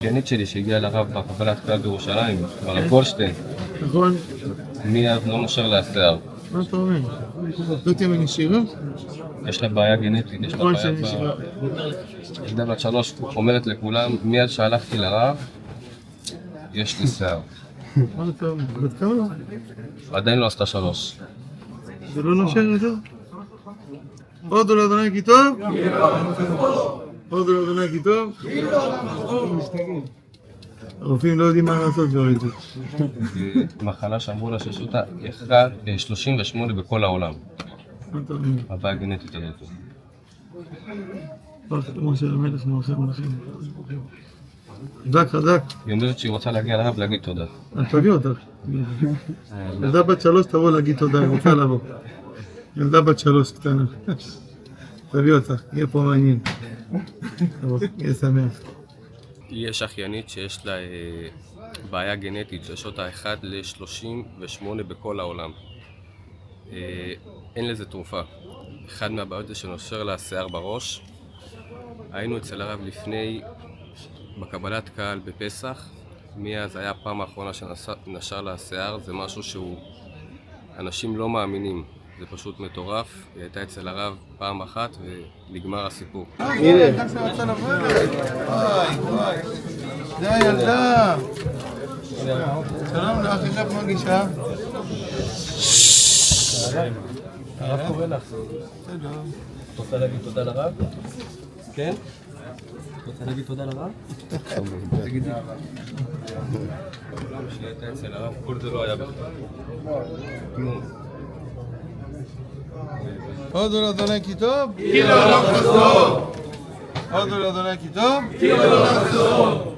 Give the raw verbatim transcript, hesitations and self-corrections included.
גיינית שלי שהגיעה לרב בקבלת קהל בירושלים, ברב גולדשטיין. נכון. מיד לא נושר לה השיער. מה אתה אומר? לא תהיה מנשירה? יש לה בעיה גנטית, יש לה נכון בעיה שנשירה. ב... ילדה בת שלוש אומרת לכולם, מיד שהלכתי לרב, יש לי שיער. מה אתה אומר? בת כמה? עדיין לא עשתה שלוש. זה לא נושר יותר? הודו לאדוני כי טוב? הודו לאדוני כי טוב? הרופאים לא יודעים מה לעשות כבר את זה. מחלה שאמרו לה שיש אותה אחד שלושים ושמונה בכל העולם. מה אתה אומר? הבעיה גנטית הזאת. פרח משה למלך מלכי מלכים. חזק חזק. היא אומרת שהיא רוצה להגיע לרב להגיד תודה. אז תביא אותך. ילדה בת שלוש תבוא להגיד תודה, היא רוצה לבוא. ילדה בת שלוש קטנה. תביא אותך, יהיה פה מעניין. יהיה שמח. יש אחיינית שיש לה אה, בעיה גנטית שיש אותה אחד ל-שלושים ושמונה בכל העולם. אה, אין לזה תרופה. אחד מהבעיות זה שנושר לה שיער בראש. היינו אצל הרב לפני, בקבלת קהל בפסח. מאז היה הפעם האחרונה שנשר לה שיער. זה משהו שהוא, אנשים לא מאמינים. זה פשוט מטורף. היא הייתה אצל הרב פעם אחת ונגמר הסיפור. הנה, כאן שרצה לבוא אליי. וואי, וואי. זה הילדה. שלום לך, איך את מרגישה? הרב קורא לך. בסדר. את רוצה להגיד תודה לרב? כן? את רוצה להגיד תודה לרב? תגידי. בעולם שהייתה אצל הרב, כל זה לא היה בכלל. כלום. הודו לאדוני כי טוב? כי לא לחזור. הודו לאדוני כי טוב? כי לא לחזור.